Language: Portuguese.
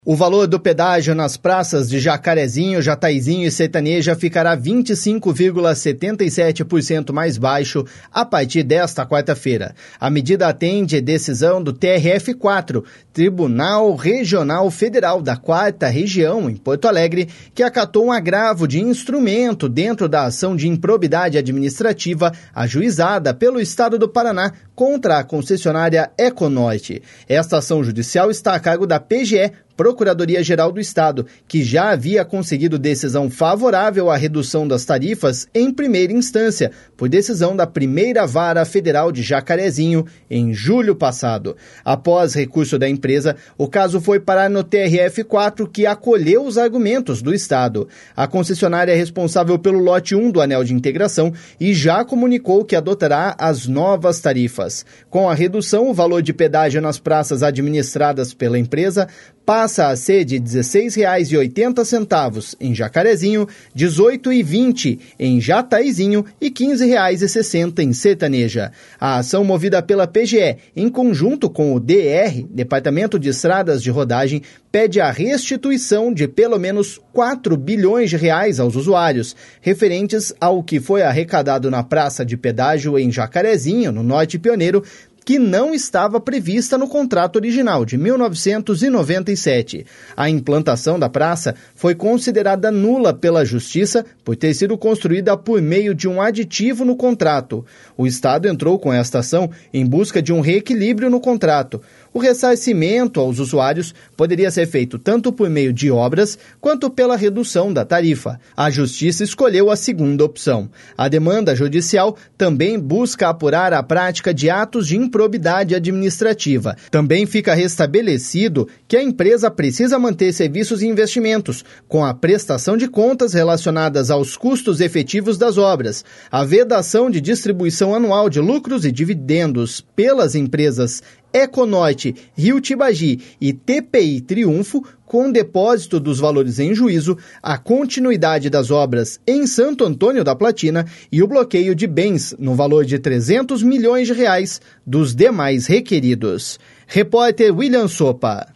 O valor do pedágio nas praças de Jacarezinho, Jataizinho e Sertaneja ficará 25,77% mais baixo a partir desta quarta-feira. A medida atende a decisão do TRF4, Tribunal Regional Federal da 4ª Região, em Porto Alegre, que acatou um agravo de instrumento dentro da ação de improbidade administrativa ajuizada pelo Estado do Paraná contra a concessionária Econorte. Esta ação judicial está a cargo da PGE, Procuradoria-Geral do Estado, que já havia conseguido decisão favorável à redução das tarifas em primeira instância, por decisão da Primeira Vara Federal de Jacarezinho, em julho passado. Após recurso da empresa, o caso foi parar no TRF4, que acolheu os argumentos do Estado. A concessionária é responsável pelo lote 1 do Anel de Integração e já comunicou que adotará as novas tarifas. Com a redução, o valor de pedágio nas praças administradas pela empresa passa a ser de R$ 16,80 em Jacarezinho, R$ 18,20 em Jataizinho e R$ 15,60 em Sertaneja. A ação movida pela PGE, em conjunto com o DR, Departamento de Estradas de Rodagem, pede a restituição de pelo menos R$ 4 bilhões aos usuários, referentes ao que foi arrecadado na praça de pedágio em Jacarezinho, no Norte Pioneiro, que não estava prevista no contrato original de 1997. A implantação da praça foi considerada nula pela Justiça por ter sido construída por meio de um aditivo no contrato. O Estado entrou com esta ação em busca de um reequilíbrio no contrato. O ressarcimento aos usuários poderia ser feito tanto por meio de obras quanto pela redução da tarifa. A Justiça escolheu a segunda opção. A demanda judicial também busca apurar a prática de atos de improbidade administrativa. Também fica restabelecido que a empresa precisa manter serviços e investimentos, com a prestação de contas relacionadas aos custos efetivos das obras, a vedação de distribuição anual de lucros e dividendos pelas empresas Econorte, Rio Tibagi e TPI Triunfo, com depósito dos valores em juízo, a continuidade das obras em Santo Antônio da Platina e o bloqueio de bens no valor de R$ 300 milhões dos demais requeridos. Repórter William Sopa.